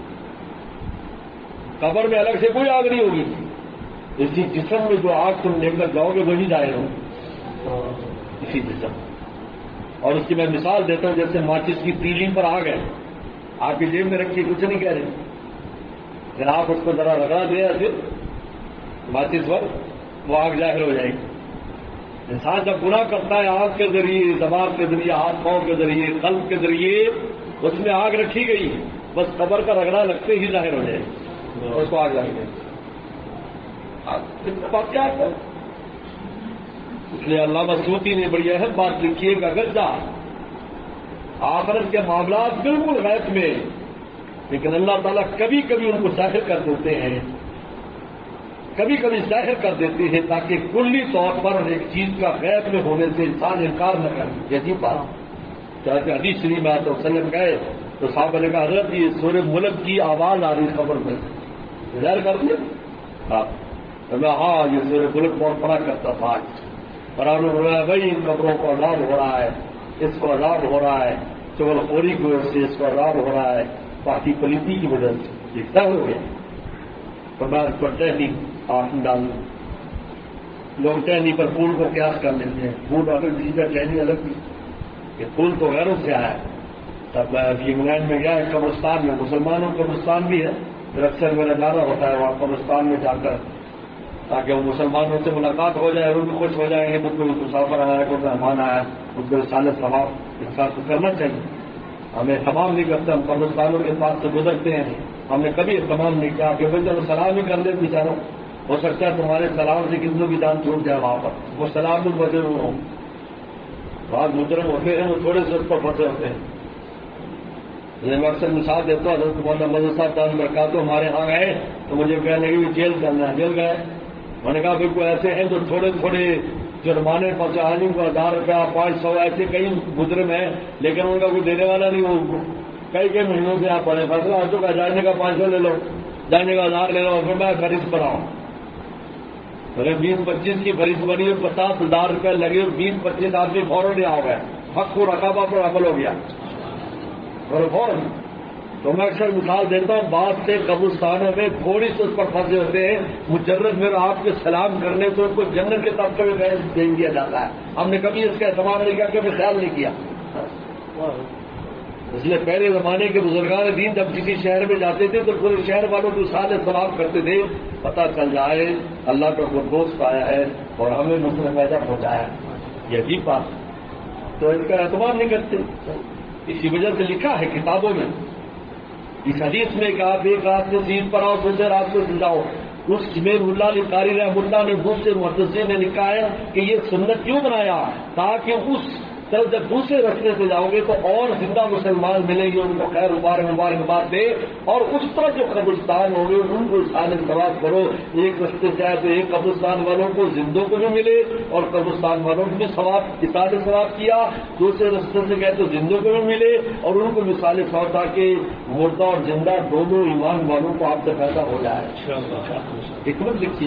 قبر میں الگ سے کوئی آگ نہیں ہوگی. اسی جسم میں جو آگ تم لے کر جاؤ گے وہی جائے ہو اسی جسم. اور اس کی میں مثال دیتا ہوں جیسے ماچس کی تیلی پر آگ ہے آپ کی جیب میں رکھی کچھ نہیں کہہ رہے اگر آپ اس کو ذرا رگڑا دیا پھر ماچس پر وہ آگ ظاہر ہو جائے گی. انسان جب گناہ کرتا ہے آنکھ کے ذریعے زبان کے ذریعے ہاتھ پاؤں کے ذریعے قلب کے ذریعے اس میں آگ رکھی گئی، بس قبر کا رگڑا لگتے ہی ظاہر ہو جائے اور اس کو آگ لگ گئی. بات کیا ہے؟ اس لیے علامہ سیوطی نے بڑی اہم بات لکھی ہے کہ اگرچہ آخرت کے معاملات بالکل غیب میں، لیکن اللہ تعالیٰ کبھی کبھی ان کو ظاہر کر دیتے ہیں، کبھی کبھی ظاہر کر دیتے ہیں تاکہ کلی طور پر ایک چیز کا غیب میں ہونے سے انسان انکار نہ کرے. یہ عجیب بات. چاہے حدیث شریف میں آتا وسلم گئے تو صاحب نے کہا حضرت یہ سورہ ملک کی آواز آ رہی خبر میں ظاہر کر دیا. ہاں ہاں یہ سورہ ملک بہت پڑا کرتا تھا. اور آپ نے بھائی ان قبروں کو عذاب ہو رہا ہے، اس کو عذاب ہو رہا ہے، چغل خوری کی وجہ سے اس کو عذاب ہو رہا ہے، پاکی پلیتی کی وجہ سے یہ طے ہو گیا. تو میں اس پر ٹہنی آنکھ ڈال دوں. لوگ ٹہنی پر پھول کو قیاس کر لیتے ہیں. پھول اگر کسی کا ٹہنی الگ تھی کہ پھول تو غیروں سے آیا ہے. تب انگلینڈ میں گیا ہے قبرستان میں، مسلمانوں کا قبرستان بھی ہے، پھر اکثر میرا جانا ہوتا ہے وہاں قبرستان میں جا کر تاکہ وہ مسلمانوں سے ملاقات ہو جائے، وہ بھی خوش ہو جائیں گے. مجھ کو مسافر آیا، کوئی مہمان آیا، اس کو سال ثواب اس کا کرنا چاہیے. ہمیں اہتمام نہیں کرتے، ہم قبرستانوں کے پاس سے گزرتے ہیں، ہم نے کبھی اہتمام نہیں کیا کہ بھائی چلو سلام ہی کر لیں بیچاروں. ہو سکتا ہے تمہارے سلام سے کتنوں کی جان چھوٹ جائے وہاں پر. وہ سلام بھی بچے ہوئے ہوں، بعض مجرم ہوتے ہیں وہ تھوڑے سے اس پر پھنسے ہوتے ہیں. میں اکثر مثال دیتا ہوں، حضرت مولانا مدد صاحب تعالیٰ برکاتہ ہمارے ہاں گئے تو مجھے کہنے لگے جیل کرنا ہے. جیل گئے، میں نے کہا بالکل ایسے ہیں جو تھوڑے تھوڑے جرمانے پہنچانے کو ہزار روپیہ پانچ سو ایسے کئی مجرم ہیں، لیکن ان کا کوئی دینے والا نہیں. وہ کئی کئی مہینوں سے آپ پڑے فیصلہ آ چکا، جانے کا پانچ سو لے لو، جانے کا ہزار لے لو، پھر میں فہرست بناؤں. اگر بیس پچیس کی فہرست بنی اور پچاس ہزار روپئے لگے اور بیس پچیس آدمی فوراً نہیں آ گئے، حق کو رقابہ پر عمل ہو گیا فوراً. تو میں اکثر مثال دیتا ہوں، بعض سے قبرستانوں میں تھوڑی سے اس پر پھنسے ہوتے ہیں، مجرد میرا آپ کے سلام کرنے سے ان کو جنت کے طبقے میں دے دیا جاتا ہے. ہم نے کبھی اس کا اہتمام نہیں کیا، کبھی خیال نہیں کیا. اس لیے پہلے زمانے کے بزرگان دین جب کسی شہر میں جاتے تھے تو پورے شہر والوں کو سال سلام کرتے تھے، پتہ چل جائے اللہ کا کوئی دوست آیا ہے اور ہمیں مسئلہ پیدا پہنچایا. یہ عجیب بات، تو ان کا اہتمام نہیں کرتے. اسی وجہ سے لکھا ہے کتابوں میں، اس حدیث میں کہ آپ ایک رات سے سیٹ پر آؤ، دوسرے رات کو جاؤ. اس جمیر اللہ علی قاری رحمہ اللہ نے دوسرے محدثین نے لکھا ہے کہ یہ سنت کیوں بنایا تاکہ اس طرف جب دوسرے رستے سے جاؤ گے تو اور زندہ مسلمان ملیں گے، ان کو خیر مبارک مبارکباد دے، اور اس طرف جو قبرستان ہوں گے ان کو اصال ثواب کرو. ایک رستے سے آئے تو ایک قبرستان والوں کو زندوں کو بھی ملے اور قبرستان والوں کو بھی ثواب اصال ثواب کیا، دوسرے رستے سے گئے تو زندوں کو بھی ملے اور ان کو مثال ثواب تاکہ مردہ اور زندہ دونوں ایمان والوں کو آپ سے پیدا ہو جائے. حکمت لکھی.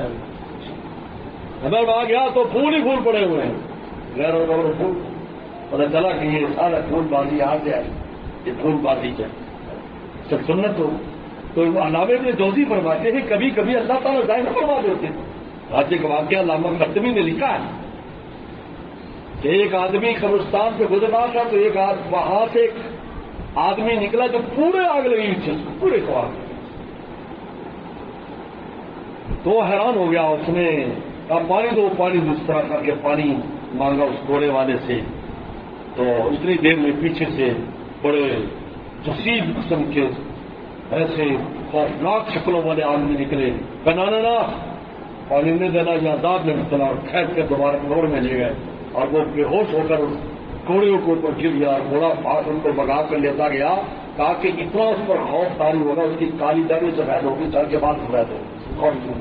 اگر وہاں گیا تو پھول ہی پھول پڑے ہوئے ہیں، غیر اور پھول. پتہ چلا کہ یہ سارا پھول بازی آ جائے، یہ پھول بازی ہے سب سنت ہو. تو علامہ ابن جوزی فرماتے ہیں کبھی کبھی اللہ تعالیٰ ظاہر فرما دیتے ہیں. آج ایک واقعہ علامہ قرطبی نے لکھا ہے کہ ایک آدمی قبرستان سے گزر رہا تھا تو ایک وہاں سے ایک آدمی نکلا جو پورے آگ لگی ہوئی تھی، پورے کو آگ. تو حیران ہو گیا، اس نے کہا پانی دو پانی دو، اس طرح کر کے پانی مانگا اس گھوڑے والے سے. تو اتنی دیر میں پیچھے سے بڑے جسیم قسم کے ایسے خوفناک شکلوں والے آدمی نکلے. بنانا نہ پانی نہیں دینا، یا عذاب میں مبتلا، اور کھینچ کے دوبارہ گھوڑے میں لے گئے اور وہ بے ہوش ہو کر گھوڑے کے اوپر گر گیا. گھوڑا پاس ان کو بگا کر لیتا گیا، کہا کہ اتنا اس پر خوف طاری ہوگا، اس کی کالی داری سفید ہوگی، سر کے بعد سفید ہوگی.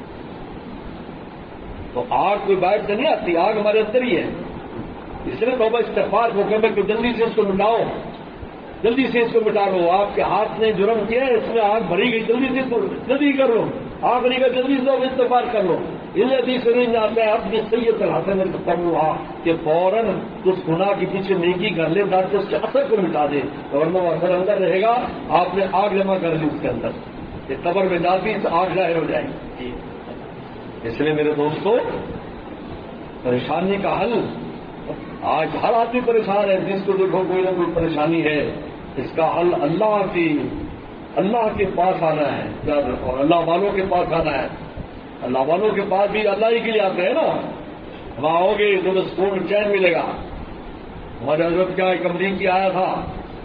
تو آگ کوئی باہر سے نہیں آتی، آگ ہمارے اندر ہی ہے. اس لیے توبہ استغفار کو کہ کہ جلدی سے اس کو مٹاؤ، جلدی سے اس کو مٹا لو. آپ کے ہاتھ نے جرم کیا ہے، اس میں آگ بھری گئی، جلدی سے جلدی کر لو. آگ نہیں کر جلدی سے استغفار کر لو. اس حدیث میں جاتا ہے اپنی سید چلاتے ہیں کر لو کہ فوراً اس گناہ کے پیچھے نیکی کر لے تاکہ اس کے اثر کو مٹا دے، ورنہ وہ اثر اندر رہے گا. آپ نے آگ جمع کر لی اس کے اندر، یہ قبر میں جاتی تو آگ ظاہر ہو جائے گی. اس لیے میرے دوستو، پریشانی کا حل آج ہر آدمی پریشان ہے، جس کو دیکھو کوئی نہ کوئی پریشانی ہے. اس کا حل اللہ کی اللہ کے پاس آنا ہے اور اللہ والوں کے پاس آنا ہے. اللہ والوں کے پاس بھی اللہ ہی کے لیے آتے ہیں نا. وہاں ہوگے تو سکون چین ملے گا. ہمارے حضرت کیا ایک امریکی آیا تھا،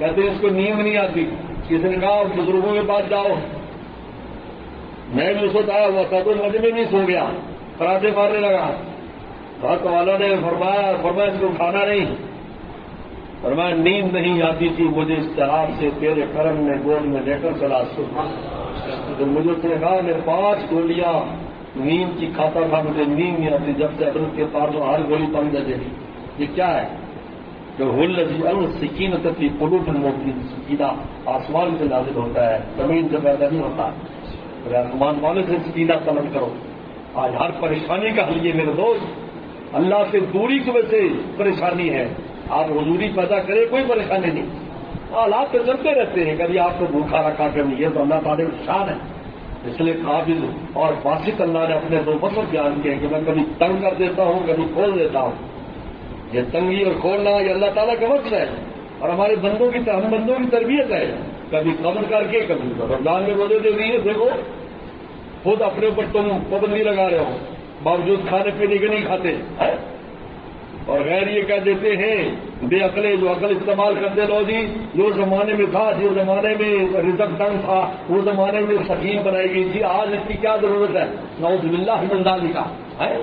کہتے ہیں اس کو نیند نہیں آتی. کسی نے کہا بزرگوں کے پاس جاؤ. میں بھی اس وقت آیا ہوا تھا تو مجھے میں نہیں سو گیا, پراٹھے مارنے لگا. بات والا نے فرمایا فرمایا اس کو کھانا نہیں. فرمایا نیند نہیں آتی تھی مجھے اس طرح سے تیرے کرم میں گود میں لے کر چلا سو. تو مجھے اس نے کہا میں پانچ گولیاں نیند کی کھاتا تھا, مجھے نیند نہیں آتی جب سے حضرت کے پاس ہر گولی پنج دے. یہ کیا ہے؟ جو ہل سکینت کی قلوب المؤمنین, سکینہ آسمان سے نازل ہوتا ہے, زمین سے پیدا نہیں ہوتا. آسمان والے سے سکینہ طلب کرو. آج ہر پریشانی کا حل یہ میرے دوست اللہ سے دوری کی وجہ سے پریشانی ہے. آپ حضوری پیدا کرے کوئی پریشانی نہیں. حالات تو چلتے رہتے ہیں, کبھی آپ کو بھوکھا رکھا کبھی یہ تو اللہ تعالیٰ کی شان ہے. اس لیے قابل اور باسط اللہ نے اپنے دو وصف بیان کیے کہ میں کبھی تنگ کر دیتا ہوں کبھی کھول دیتا ہوں. یہ تنگی اور کھولنا یہ اللہ تعالیٰ کا وقت ہے اور ہمارے بندوں کی ہم بندوں کی تربیت ہے. کبھی قبض کر کے کبھی رمضان میں روزے دے دیے, دیکھو خود اپنے اوپر تم پابندی لگا رہے ہو باوجود کھانے پینے کے نہیں کھاتے, اور غیر یہ کہہ دیتے ہیں بے عقلے جو عقل استعمال کرتے لو جی جو زمانے میں تھا, جو زمانے میں رزق تنگ تھا وہ زمانے میں سکیم بنائی گئی تھی, آج اس کی کیا ضرورت ہے؟ نعوذ باللہ من ذالک ہے.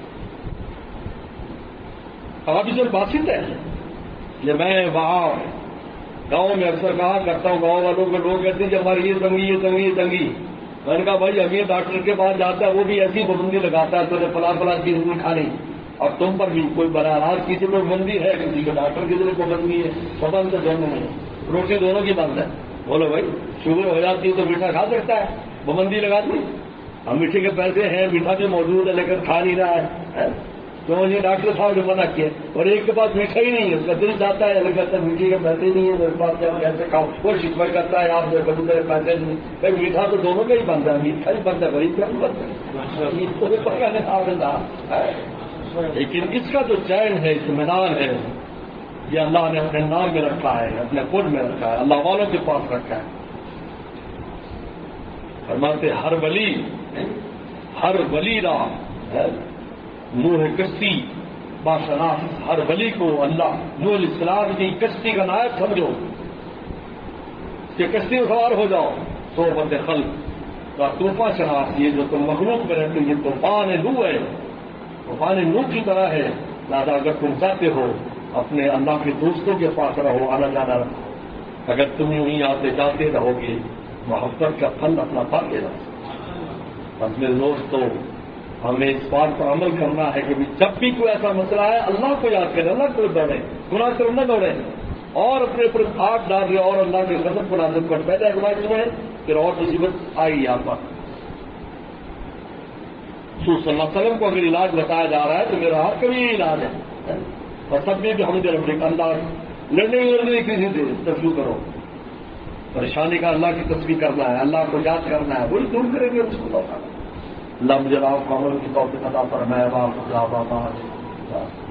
اب جو باسط ہے یہ میں وہاں گاؤں میں اکثر کہا کرتا ہوں, گاؤں والوں کو لوگ کہتے ہیں کہ ہماری یہ تنگی یہ تنگی یہ تنگی. میں نے کہا بھائی ابھی ڈاکٹر کے پاس جاتا ہے وہ بھی ایسی پابندی لگاتا ہے تو فلاں فلاں چیز نہیں کھانی, اور تم پر بھی کوئی براہ راست کسی میں پابندی ہے, کسی کو ڈاکٹر کی طرف پابندی ہے, پابند تو دونوں میں روٹی دونوں کی بند ہے. بولو بھائی شوگر ہو جاتی ہے تو میٹھا کھا سکتا ہے, پابندی لگا دی. ہم میٹھے کے پیسے ہیں, میٹھا بھی موجود ہے لیکن کھا نہیں رہا ہے, تو مجھے ڈاکٹر صاحب نے منع کیا. اور ایک کے پاس میٹھا ہی نہیں ہے, اس کا دل چاہتا ہے لیکن کہتا ہے میٹھے کے پیسے نہیں ہے میرے پاس, کیسے کھاؤ. وہ شکوہ کرتا ہے آپ کبھی میرے پیسے نہیں. بھائی میٹھا تو دونوں کا ہی بنتا ہے, میٹھا ہی بنتا ہے غریب کا بھی بنتا ہے. لیکن اس کا جو چین ہے اطمینان ہے یہ اللہ نے اپنے نام میں رکھا ہے, اپنے خود میں رکھا ہے, اللہ والوں کے پاس رکھا ہے. فرماتے ہر ولی ہر ولی را نوح کشتی باشناس, ہر ولی کو اللہ نوح علیہ السلام کی کشتی کا نائب سمجھو کہ کشتی میں سوار ہو جاؤ. تو بند خلق کا طوفان شناس, یہ جو تم مخلوق میں رہتے یہ طوفان نوح ہے, طوفان نوح کی طرح ہے. لہٰذا اگر تم چاہتے ہو اپنے اللہ کے دوستوں کے پاس رہو, آنا جانا رہو. اگر تم یوں ہی آتے جاتے رہو گے محبت کا پھل اپنا پا لے گا. بس میرے دوستوں ہمیں اس بات پر عمل کرنا ہے کہ جب بھی کوئی ایسا مسئلہ ہے اللہ کو یاد کریں, اللہ کو دوڑیں, گناہ کرو نہ دوڑیں, اور اپنے اوپر آگ ڈال دیں اور اللہ کے قدم کو نازل کر پہلے گناہ میں پھر اور مصیبت آئی یہاں پر. رسول صلی اللہ علیہ وسلم کو اگر علاج بتایا جا رہا ہے تو میرا ہاتھ کا بھی یہ علاج ہے. اور سب میں بھی ہم دے رکھے اللہ لڑنے لڑنے کسی سے تفریح کرو, پریشانی کا اللہ کی تصویر کرنا ہے, اللہ کو یاد کرنا ہے, وہی دور کریں گے اس کو. اللہ مجھے آپ کو عمل کی توفیق عطا فرمائے.